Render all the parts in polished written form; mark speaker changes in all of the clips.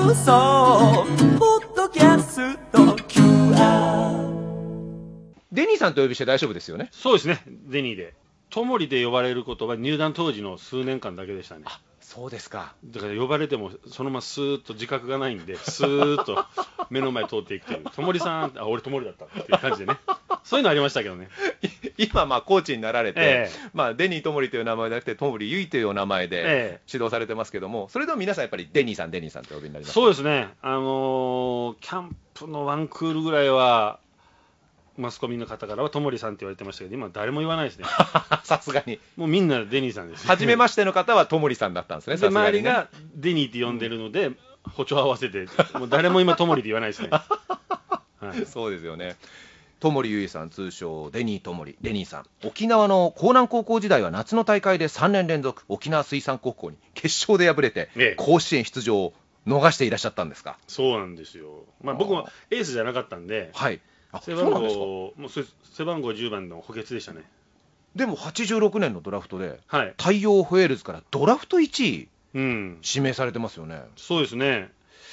Speaker 1: 放送ポッドキャスト QR。
Speaker 2: デニーさんとお呼びして大丈夫ですよね。
Speaker 3: そうですね、デニーで。トモリで呼ばれることは入団当時の数年間だけでしたね。
Speaker 2: あ、そうですか。
Speaker 3: だから呼ばれてもそのままスーッと自覚がないんで、スーッと目の前通っていくという、トモリさん、あ、俺トモリだったっていう感じでね、そういうのありましたけどね。
Speaker 2: 今、コーチになられて、
Speaker 3: え
Speaker 2: デニー・トモリという名前じゃなくて、トモリ・ユイというお名前で指導されてますけども、それでも皆さん、やっぱりデニーさん、デニーさんってお呼びになりますか。
Speaker 3: そうですね、キャンプのワンクールぐらいは、マスコミの方からはトモリさんって言われてましたけど、今、誰も言わないですね。
Speaker 2: さすがに。
Speaker 3: もうみんなデニーさんです、ね。
Speaker 2: 初めましての方はトモリさんだったんですね、
Speaker 3: で
Speaker 2: さすがにね。
Speaker 3: 周りがデニーって呼んでるので、歩調合わせて、もう誰も今、トモリって言わないですね。はい、
Speaker 2: そうですよね。トモリユイさん、通称デニー・トモリ、デニーさん。沖縄の江南高校時代は夏の大会で3年連続沖縄水産高校に決勝で敗れて、甲子園出場を逃していらっしゃったんですか。
Speaker 3: そうなんですよ。僕もエースじゃなかったんで、
Speaker 2: はい。
Speaker 3: 背番号10番の補欠でしたね。
Speaker 2: でも86年のドラフトで、
Speaker 3: はい、
Speaker 2: 太陽ホエールズからドラフト1位、
Speaker 3: 指
Speaker 2: 名されてますよね。
Speaker 3: そうですね。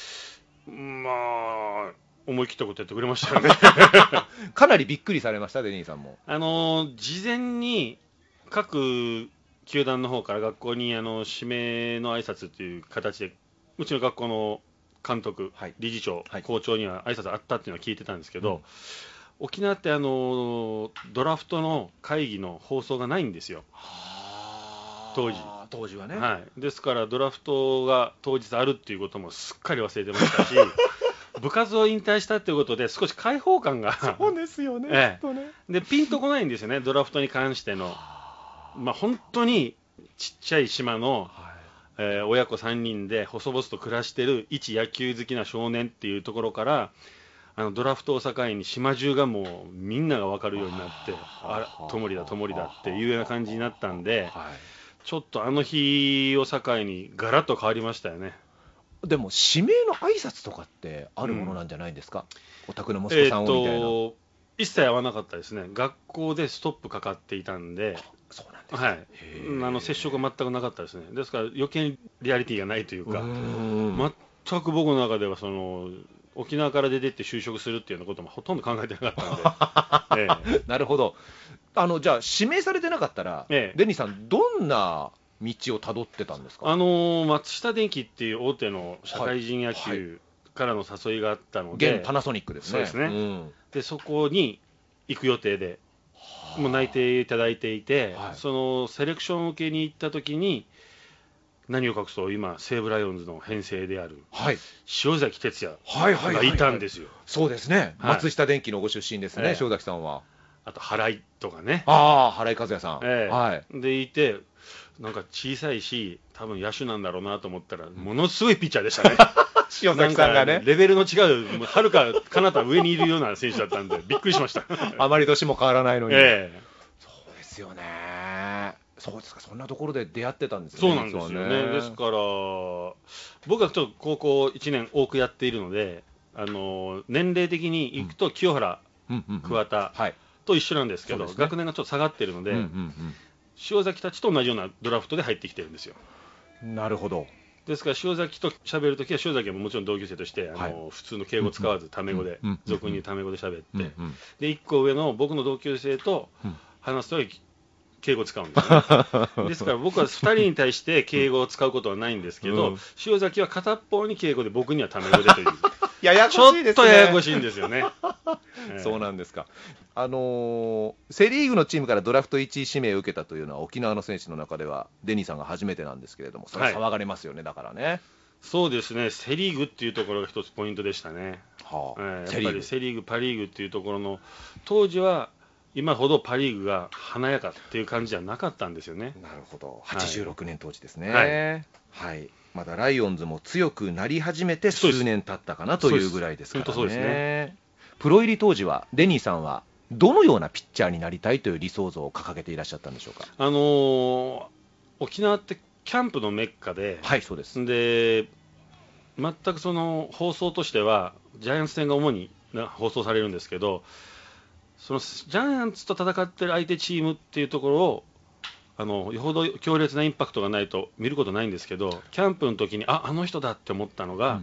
Speaker 3: 思い切ったことやってくれましたよね。
Speaker 2: かなりびっくりされました、デニーさんも。
Speaker 3: 事前に各球団の方から学校に指名の挨拶という形で、うちの学校の監督、理事長、校長には挨拶あったっていうのは聞いてたんですけど、沖縄ってドラフトの会議の放送がないんですよ、当時はね。はい、ですからドラフトが当日あるっていうこともすっかり忘れてましたし部活を引退したっていうことで少し解放感が
Speaker 2: そうですよね、
Speaker 3: でピンとこないんですよね、ドラフトに関しての。本当にちっちゃい島の、親子3人で細々と暮らしてる一野球好きな少年っていうところから、ドラフトを境に島中がもうみんなが分かるようになって、トモリだっていうような感じになったんで、ちょっとあの日を境にガラッと変わりましたよね。
Speaker 2: でも指名の挨拶とかってあるものなんじゃないですか、お宅の息子さんをみたいな。
Speaker 3: 一切合わなかったですね。学校でストップかかっていたんで。
Speaker 2: そうなんですか。
Speaker 3: はい、接触は全くなかったですね。ですから余計にリアリティがないというか、全く僕の中では沖縄から出てって就職するっていうようなこともほとんど考えてなかったんで。
Speaker 2: なるほど。じゃあ指名されてなかったら、デニーさんどんな道をたどってたんですか。
Speaker 3: 松下電器っていう大手の社会人野球からの誘いがあったので、
Speaker 2: 現パナソニックですね。
Speaker 3: そうですね、でそこに行く予定でもう内定いただいていて、そのセレクション受けに行った時に、何を隠すと今西武ライオンズの編成である、塩崎哲也がいたんですよ。
Speaker 2: そうですね、松下電器のご出身ですね、塩崎さんは。
Speaker 3: あと原井とかね、
Speaker 2: 原井和也さ
Speaker 3: ん、でいて、なんか小さいし多分野手なんだろうなと思ったら、ものすごいピッチャーでしたね。
Speaker 2: 塩崎さんがね、
Speaker 3: レベルの違う、はるか彼方上にいるような選手だったんでびっくりしました。
Speaker 2: あまり年も変わらないのに。そうですよね。そうですか、そんなところで出会ってたんですね。
Speaker 3: そうなんですよね。ですから僕はちょっと高校1年多くやっているので、年齢的に行くと清原、桑田と一緒なんですけど、学年がちょっと下がってるので、塩崎たちと同じようなドラフトで入ってきてるんですよ。
Speaker 2: なるほど。
Speaker 3: ですから塩崎と喋るときは、塩崎はもちろん同級生として普通の敬語使わずタメ語で、俗に言うタメ語で喋って、で1個上の僕の同級生と話すとき敬語使うんですよね。ですから僕は2人に対して敬語を使うことはないんですけど、塩崎は片っ方に敬語で、僕にはタメ語でという
Speaker 2: ややこしいですね。
Speaker 3: ちょっとややこしいんですよね。
Speaker 2: そうなんですか。セ・リーグのチームからドラフト1位指名を受けたというのは、沖縄の選手の中ではデニーさんが初めてなんですけれども、それ騒がれますよね、だからね。
Speaker 3: そうですね、セ・リーグっていうところが一つポイントでしたね。やっぱりセ・リーグ、パ・リーグっていうところの、当時は今ほどパ・リーグが華やかっていう感じじゃなかったんですよね。
Speaker 2: なるほど、86年当時ですね。まだライオンズも強くなり始めて数年経ったかなというぐらいですからね。プロ入り当時はデニーさんはどのようなピッチャーになりたいという理想像を掲げていらっしゃったんでしょうか。
Speaker 3: 沖縄ってキャンプのメッカで、
Speaker 2: そうです。
Speaker 3: で全くその放送としてはジャイアンツ戦が主に放送されるんですけど、そのジャイアンツと戦ってる相手チームっていうところをよほど強烈なインパクトがないと見ることないんですけど、キャンプの時にあの人だって思ったのが、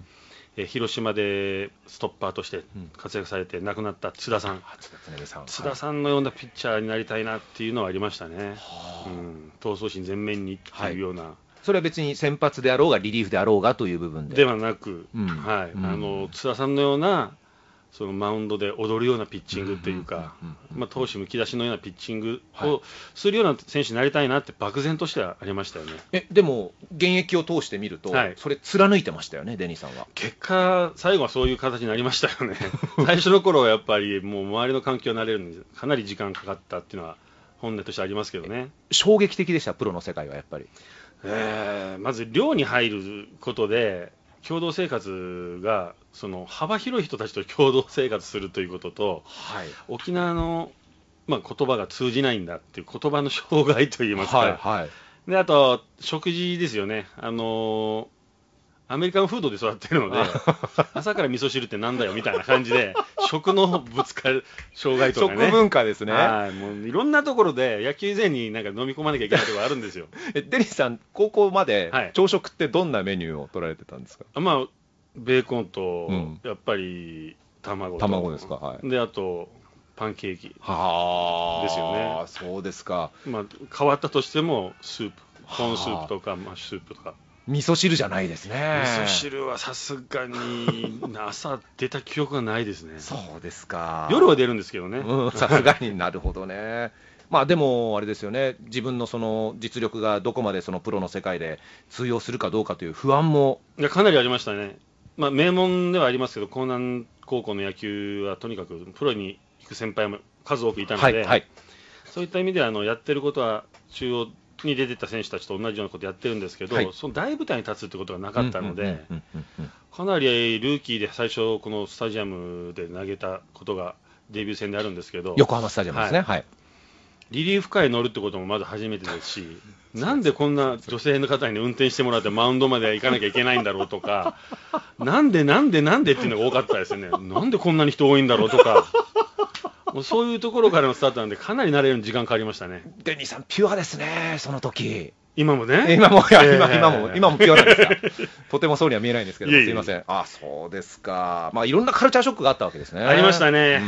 Speaker 3: 広島でストッパーとして活躍されて亡くなった津田さん、津田さんのようなピッチャーになりたいなっていうのはありましたね、闘争心前面にっていうような、
Speaker 2: それは別に先発であろうがリリーフであろうがという部分で
Speaker 3: はなく、津田さんのようなそのマウンドで踊るようなピッチングというか、闘志むき出しのようなピッチングをするような選手になりたいなって漠然としてはありましたよね。
Speaker 2: でも現役を通してみると、それ貫いてましたよね、デニーさんは。
Speaker 3: 結果最後はそういう形になりましたよね最初の頃はやっぱりもう周りの環境に慣れるのにかなり時間かかったっていうのは本音としてありますけどね。
Speaker 2: 衝撃的でした、プロの世界はやっぱり。
Speaker 3: まず寮に入ることで共同生活がその幅広い人たちと共同生活するということと、沖縄の、言葉が通じないんだっていう言葉の障害といいますか、であと食事ですよね。アメリカンフードで育ってるので朝から味噌汁ってなんだよみたいな感じで食のぶつかる障害とかね、
Speaker 2: 食文化ですね。
Speaker 3: もういろんなところで野球以前になんか飲み込まなきゃいけないところがあるんですよ
Speaker 2: デニーさん高校まで朝食ってどんなメニューを取られてたんですか？
Speaker 3: ベーコンと、やっぱり卵
Speaker 2: ですか、
Speaker 3: であとパンケーキですよね。
Speaker 2: そうですか。
Speaker 3: 変わったとしてもスープ、コーンスープとかマッシュスープとか。
Speaker 2: 味噌汁じゃないですね。
Speaker 3: 味噌汁はさすがに朝出た記憶がないですね。
Speaker 2: そうですか。
Speaker 3: 夜は出るんですけどね。
Speaker 2: さすがになるほどね。でもあれですよね、自分のその実力がどこまでそのプロの世界で通用するかどうかという不安も
Speaker 3: かなりありましたね。名門ではありますけど、江南高校の野球はとにかくプロに行く先輩も数多くいたので、そういった意味ではやってることは中央に出てた選手たちと同じようなことやってるんですけど、その大舞台に立つってことがなかったので、かなりルーキーで最初このスタジアムで投げたことがデビュー戦であるんですけど、
Speaker 2: 横浜スタジアムですね、
Speaker 3: リリーフカーに乗るってこともまだ初めてですし、なんでこんな女性の方に運転してもらってマウンドまで行かなきゃいけないんだろうとか、なんでっていうのが多かったですよね。なんでこんなに人多いんだろうとかもうそういうところからのスタートなんで、かなり慣れるのに時間かかりましたね。
Speaker 2: デニーさんピュアですね、その時。
Speaker 3: 今もね。
Speaker 2: 今もピュアなんですかとてもそうには見えないんですけど、すいません。そうですか。いろんなカルチャーショックがあったわけですね。
Speaker 3: ありましたね。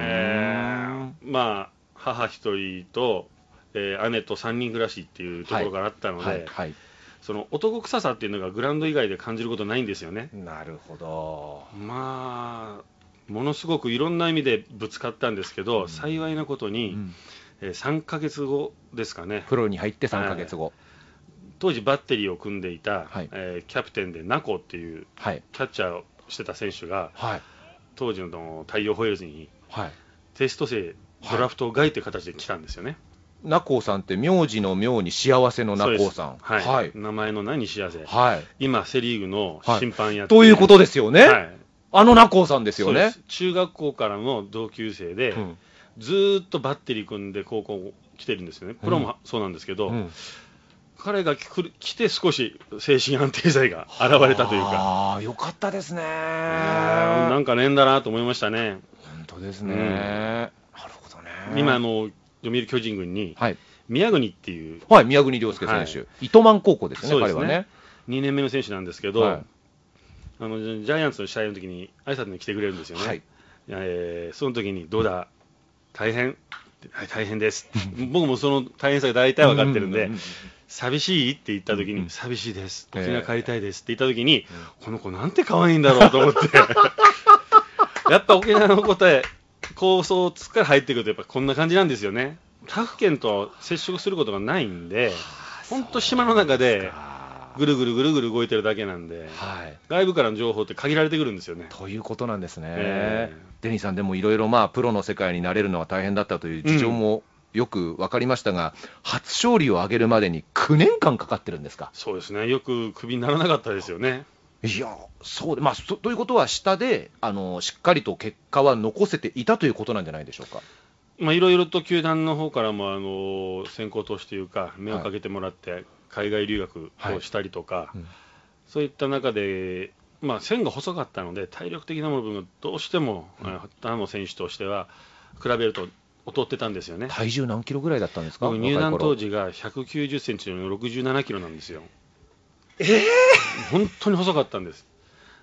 Speaker 3: 母一人と、姉と3人暮らしっていうところがあったので、その男臭さっていうのがグラウンド以外で感じることないんですよね。
Speaker 2: なるほど。
Speaker 3: ものすごくいろんな意味でぶつかったんですけど、幸いなことに、3ヶ月後ですかね、
Speaker 2: プロに入って3ヶ月後、
Speaker 3: 当時バッテリーを組んでいた、キャプテンでナコっていう、キャッチャーをしてた選手が、当時の太陽ホエールズに、テスト生ドラフト外という形で来たんですよね。
Speaker 2: ナコさんって名字の妙に幸せのナコさん、
Speaker 3: 名前の名に幸せ、今セリーグの審判やって
Speaker 2: ということですよね。ナコさんですよね。
Speaker 3: 中学校からの同級生で、ずーっとバッテリー組んで高校来てるんですよね。プロもそうなんですけど、彼が来て少し精神安定剤が現れたというか、
Speaker 2: よかったですね。
Speaker 3: なんか縁だなと思いましたね。
Speaker 2: 本当ですね。なるほどね。
Speaker 3: 今読売巨人軍に宮國っていう、
Speaker 2: 宮國亮介選手、糸満高校ですね、彼はね。
Speaker 3: 2年目の選手なんですけど、ジャイアンツの試合の時に挨拶に来てくれるんですよね。その時にどうだ大変です僕もその大変さが大体分かってるんで、寂しいって言った時に、寂しいです、沖縄帰りたいですって言った時に、この子なんて可愛いんだろうと思ってやっぱ沖縄の子へ高層から入ってくるとやっぱこんな感じなんですよね。他府県と接触することがないんで、本当島の中でぐるぐる動いてるだけなんで、外部からの情報って限られてくるんですよね。
Speaker 2: ということなんですね。デニーさんでもいろいろプロの世界になれるのは大変だったという事情もよく分かりましたが、初勝利を挙げるまでに9年間かかってるんですか？
Speaker 3: そうですね。よくクビにならなかったですよね。
Speaker 2: いや、そうで、ということは下でしっかりと結果は残せていたということなんじゃないでしょうか。
Speaker 3: いろいろと球団の方からも先行投資というか目をかけてもらって海外留学をしたりとか、そういった中で、線が細かったので体力的な部分がどうしても他の選手としては比べると劣ってたんですよね。
Speaker 2: 体重何キロぐらいだったんですか？
Speaker 3: 僕入団当時が190センチの67キロなんですよ。本当に細かったんです。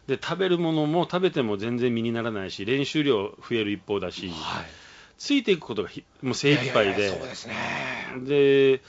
Speaker 3: で食べるものも食べても全然身にならないし、練習量増える一方だし、
Speaker 2: はい、
Speaker 3: ついていくことがもう精一杯で、
Speaker 2: そうですね。
Speaker 3: で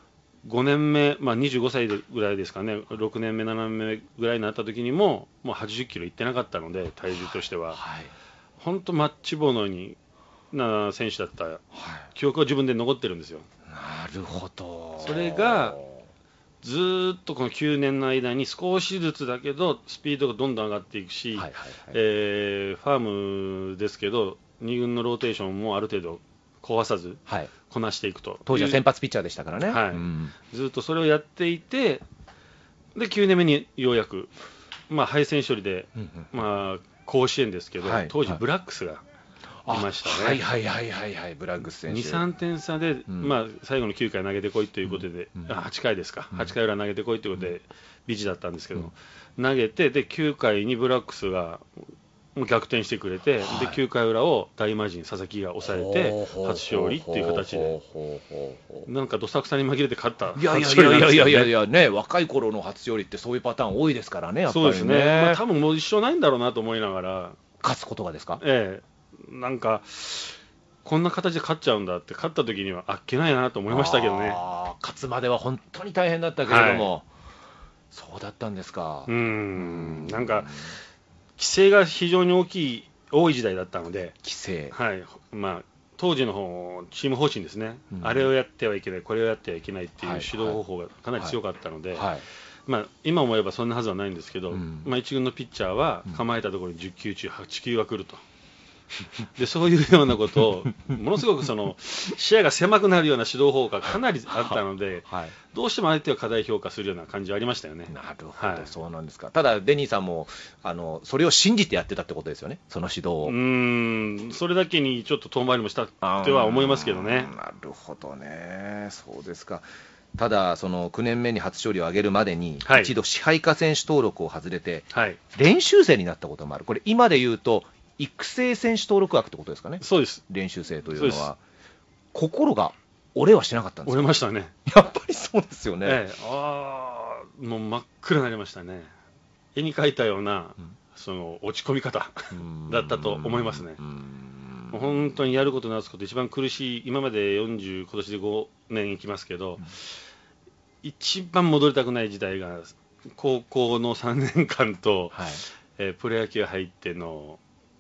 Speaker 3: 5年目、まあ、25歳ぐらいですかね、6年目、7年目ぐらいになった時にもう80キロいってなかったので、体重としては、
Speaker 2: はい、
Speaker 3: 本当マッチ棒のようにな選手だった、記憶は自分で残ってるんですよ。
Speaker 2: なるほど。
Speaker 3: それがずーっとこの9年の間に少しずつだけどスピードがどんどん上がっていくし、ファームですけど2軍のローテーションもある程度壊さずこなしていくと、
Speaker 2: 当時は先発ピッチャーでしたからね、
Speaker 3: はい、ずっとそれをやっていて、で9年目にようやく、まあ、敗戦処理で、まあ、甲子園ですけど、当時ブラックスがいましたね。
Speaker 2: ブラックス選手
Speaker 3: 2,3 点差で、まあ、最後の9回投げてこいということで、8回ですか、8回裏投げてこいということでビジだったんですけど、投げて、で9回にブラックスが逆転してくれて、で9回裏を大魔神佐々木が抑えて初勝利っていう形で、なんかどさくさに紛れて勝った初勝利なんですよね。
Speaker 2: いやね、若い頃の初勝利ってそういうパターン多いですからね、やっぱりね。
Speaker 3: そうですね、まあ、多分もう一生ないんだろうなと思いながら、
Speaker 2: 勝つことがですか。
Speaker 3: なんかこんな形で勝っちゃうんだって、勝った時にはあっけないなと思いましたけどね。
Speaker 2: 勝つまでは本当に大変だったけれども、そうだったんですか。
Speaker 3: なんか規制が非常に多い時代だったので、
Speaker 2: 規制、
Speaker 3: まあ、当時のチーム方針ですね、あれをやってはいけない、これをやってはいけないっていう指導方法がかなり強かったので、まあ、今思えばそんなはずはないんですけど、まあ、1軍のピッチャーは構えたところに10球中8球は来ると。でそういうようなことをものすごく視野が狭くなるような指導法がかなりあったので、どうしても相手を過大評価するような感じはありましたよね。
Speaker 2: なるほど、そうなんですか。ただデニーさんもそれを信じてやってたってことですよね、その指導を。
Speaker 3: それだけにちょっと遠回りもしたっては思いますけどね。
Speaker 2: なるほどね、そうですか。ただその9年目に初勝利を挙げるまでに、一度支配下選手登録を外れて、練習生になったこともある。これ今で言うと育成選手登録枠ってことですかね。
Speaker 3: そうです。
Speaker 2: 練習生というのは心が折れはしなかったんですか。
Speaker 3: 折れましたね。
Speaker 2: やっぱりそうですよね。
Speaker 3: もう真っ暗になりましたね。絵に描いたような、落ち込み方だったと思いますね。もう本当にやることなすこと一番苦しい、今まで40、今年で5年いきますけど、一番戻りたくない時代が高校の3年間と、プロ野球入っての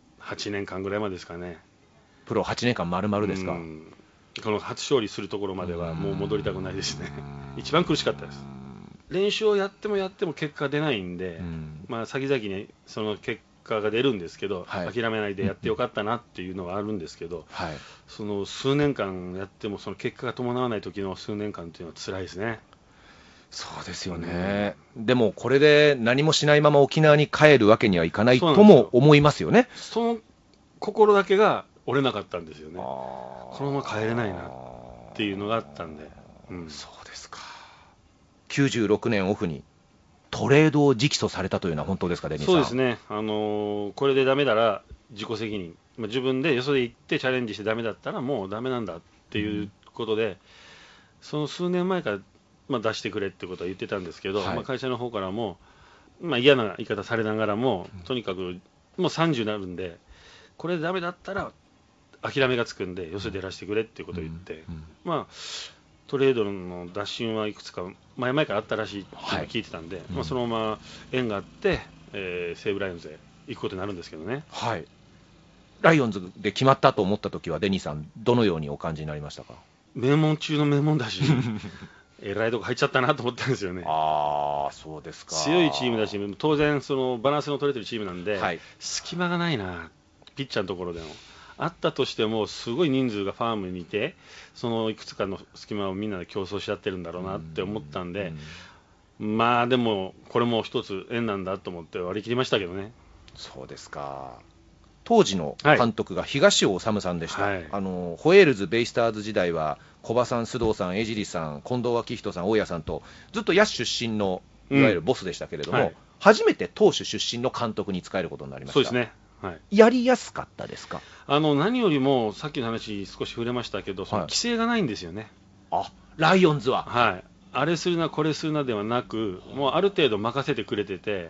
Speaker 3: 8年間ぐらいまでですかね。
Speaker 2: プロ8年間丸々ですか。
Speaker 3: この初勝利するところまではもう戻りたくないですね。一番苦しかったです。練習をやっても結果が出ないんで、まあ先々にその結果が出るんですけど、諦めないでやってよかったなっていうのはあるんですけど、その数年間やってもその結果が伴わない時の数年間っていうのは辛いですね。
Speaker 2: そうですよね。でもこれで何もしないまま沖縄に帰るわけにはいかないとも思いますよね。
Speaker 3: その心だけが折れなかったんですよね。このまま帰れないなっていうのがあったんで。
Speaker 2: そうですか。96年オフにトレードを直訴されたというのは本当ですか、デニーさん。
Speaker 3: そうですね。これでダメなら自己責任、自分でよそで行ってチャレンジしてダメだったらもうダメなんだっていうことで、その数年前から出してくれってことは言ってたんですけど、会社の方からも、嫌な言い方されながらも、とにかくもう30になるんで、これでダメだったら諦めがつくんでよそで出らしてくれっていうことを言って、トレードの打診はいくつか前々からあったらしいって聞いてたんで、そのまま縁があって、西武ライオンズへ行くことになるんですけどね。
Speaker 2: ライオンズで決まったと思ったときはデニーさんどのようにお感じになりましたか。
Speaker 3: 名門中の名門だしえらいとこ入っちゃったなと思ったんですよね。
Speaker 2: そうですか。
Speaker 3: 強いチームだし、当然そのバランスの取れてるチームなんで、隙間がないな、ピッチャーのところでもあったとしても、すごい人数がファームにいて、そのいくつかの隙間をみんなで競争し合ってるんだろうなって思ったんで、でもこれも一つ縁なんだと思って割り切りましたけどね。
Speaker 2: そうですか。当時の監督が東尾修さんでした。ホエールズ、ベイスターズ時代は小葉さん、須藤さん、江尻さん、近藤昭人さん、大谷さんとずっと野手出身のいわゆるボスでしたけれども、初めて投手出身の監督に仕えることになりました。
Speaker 3: そうですね。
Speaker 2: やりやすかったですか。
Speaker 3: 何よりもさっきの話少し触れましたけど、その規制がないんですよね。
Speaker 2: ライオンズは。
Speaker 3: あれするなこれするなではなく、もうある程度任せてくれてて、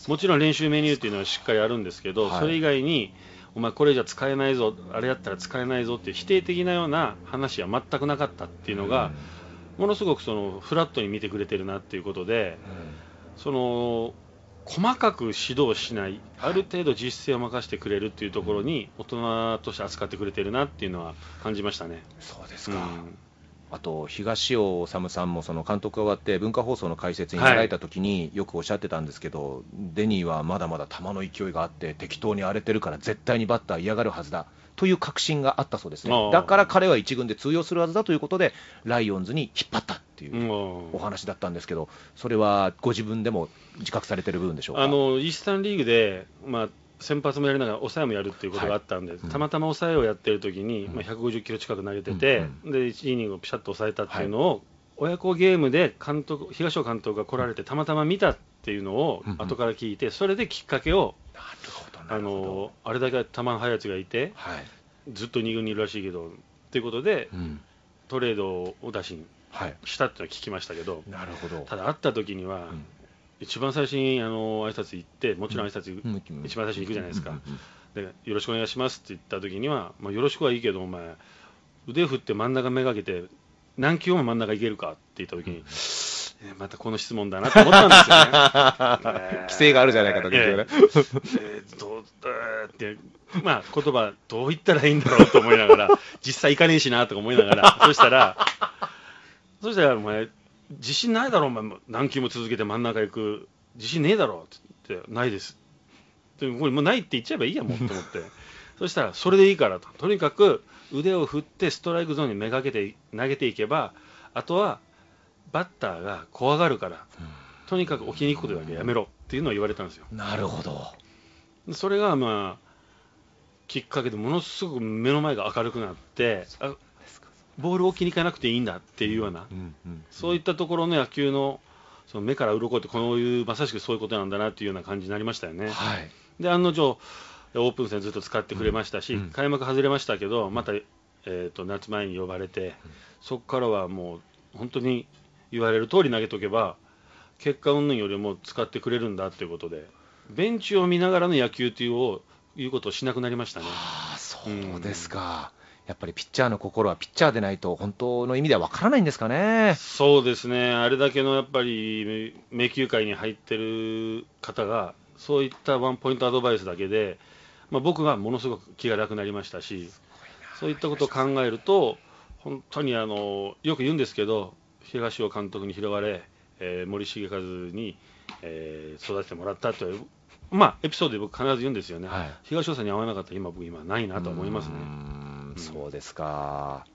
Speaker 3: もちろん練習メニューっていうのはしっかりあるんですけど、それ以外にお前これじゃ使えないぞ、あれやったら使えないぞっていう否定的なような話は全くなかったっていうのが、ものすごくそのフラットに見てくれてるなっていうことで、その細かく指導しない、ある程度実践を任せてくれるっていうところに大人として扱ってくれてるなっていうのは感じましたね。
Speaker 2: そうですか。あと東尾治さんもその監督が終わって文化放送の解説になられた時によくおっしゃってたんですけど、デニーはまだまだ球の勢いがあって適当に荒れてるから絶対にバッター嫌がるはずだという確信があったそうですね。だから彼は一軍で通用するはずだということでライオンズに引っ張ったっていうお話だったんですけど、それはご自分でも自覚されてる部分でしょうか。
Speaker 3: イースタンリーグで、先発もやりながら抑えもやるっていうことがあったんで、たまたま抑えをやってる時に、150キロ近く投げてて、で1イニングをピシャッと抑えたっていうのを、親子ゲームで東尾監督が来られてたまたま見たっていうのを後から聞いて、それできっかけを、あれだけ球の速いやつがいて、ずっと2軍にいるらしいけどっていうことで、トレードを打診したっていうのは聞きましたけど、
Speaker 2: なるほど。
Speaker 3: ただ会った時には、一番最初に挨拶行って、もちろん挨拶、一番最初に行くじゃないですか。でよろしくお願いしますって言った時には、よろしくはいいけどお前腕振って真ん中めがけて何球も真ん中いけるかって言った時に、またこの質問だなと思ったんですよね。
Speaker 2: 規制があるじゃないかと言って
Speaker 3: 言葉どう言ったらいいんだろうと思いながら、実際行かねえしなとか思いながら、そしたらお前自信ないだろお前、何球も続けて真ん中行く自信ねえだろって言って、ないですでもこれもうないって言っちゃえばいいやもんと思ってそしたらそれでいいからとにかく腕を振ってストライクゾーンにめがけて投げていけば、あとはバッターが怖がるから、とにかく置きに行くことだけやめろっていうのを言われたんですよ。
Speaker 2: なるほど。
Speaker 3: それがきっかけでものすごく目の前が明るくなって、ボールを置きに行かなくていいんだっていうような、そういったところの野球のその目から鱗ってこういうまさしくそういうことなんだなっていうような感じになりましたよね。で案の定オープン戦ずっと使ってくれましたし、開幕外れましたけどまた、夏前に呼ばれて、そこからはもう本当に言われる通り投げとけば結果云々よりも使ってくれるんだということで、ベンチを見ながらの野球ということをしなくなりましたね。
Speaker 2: そうですか。やっぱりピッチャーの心はピッチャーでないと本当の意味では分からないんですかね。
Speaker 3: そうですね。あれだけのやっぱり迷宮界に入ってる方がそういったワンポイントアドバイスだけで、僕はものすごく気が楽になりましたし、そういったことを考えると本当によく言うんですけど、東尾監督に拾われ、森重和に、育ててもらったというエピソードで僕必ず言うんですよね。東尾さんに会わなかったら僕今ないなと思いますね。
Speaker 2: そうですか。